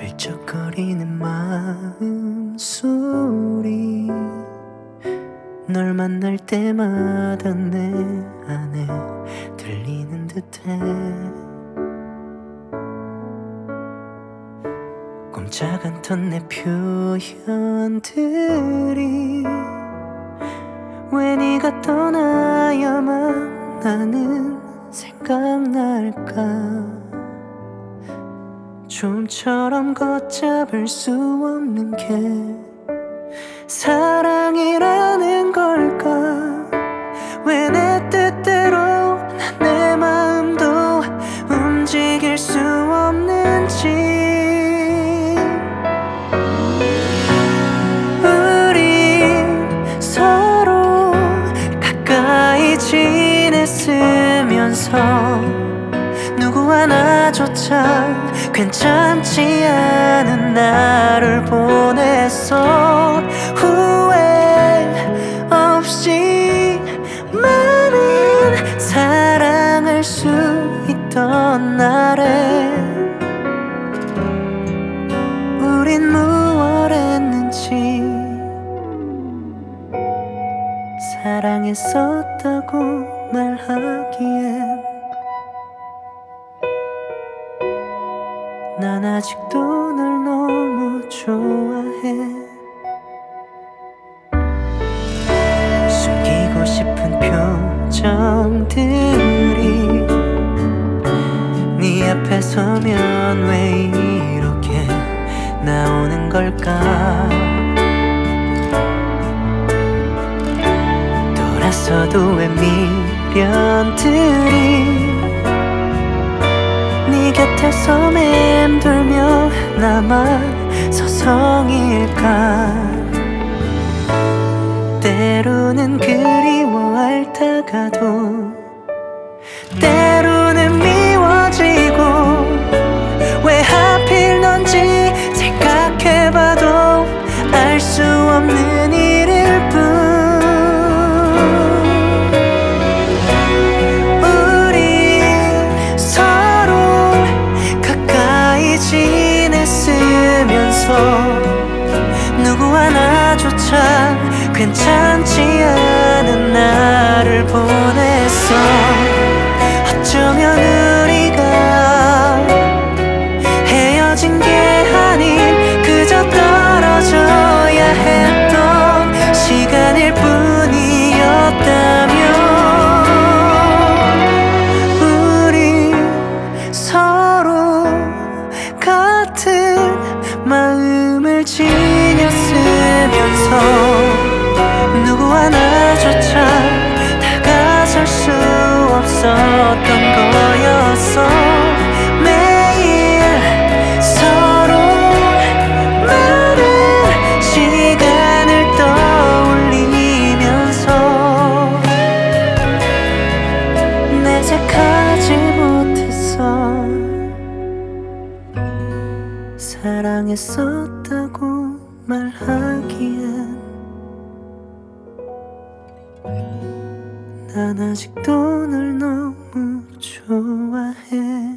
울적거리는 마음 소리 널 만날 때마다 내 안에 들리는 듯해 꼼짝 않던 내 표현들이 왜 네가 떠나야만 나는 생각날까 좀처럼 걷잡을 수 없는 게 사랑이라는 걸까 왜 내 뜻대로 내 마음도 움직일 수 없는지 우린 서로 가까이 지냈으면서 누구 하나조차 괜찮지 않은 나를 보냈어 후회 없이 많은 사랑할 수 있던 날에 우린 무얼 했는지 사랑했었다고 말하기엔 난 아직도 널 너무 좋아해 숨기고 싶은 표정들이 네 앞에 서면 왜 이렇게 나오는 걸까 돌아서도 왜 미련들이 네 곁에서 맴돌며 남아 서성일까 때로는 그리워할다가도 때로는 미워지고 왜 하필 넌지 생각해봐도 알 수 없는 일일 뿐 누구 하나조차 괜찮지 않은 나를 보냈어 어쩌면 우리가 헤어진 게 아닌 그저 떨어져야 했던 시간일 뿐이었다면 우리 서로 같은 마음을 지녔으면서 누구 하나조차 다가설 수 없었던 거였어 매일 서로 많은 시간을 떠올리면서 내색하지 못했어 사랑했었다고 말하기엔 난 아직도 널 너무 좋아해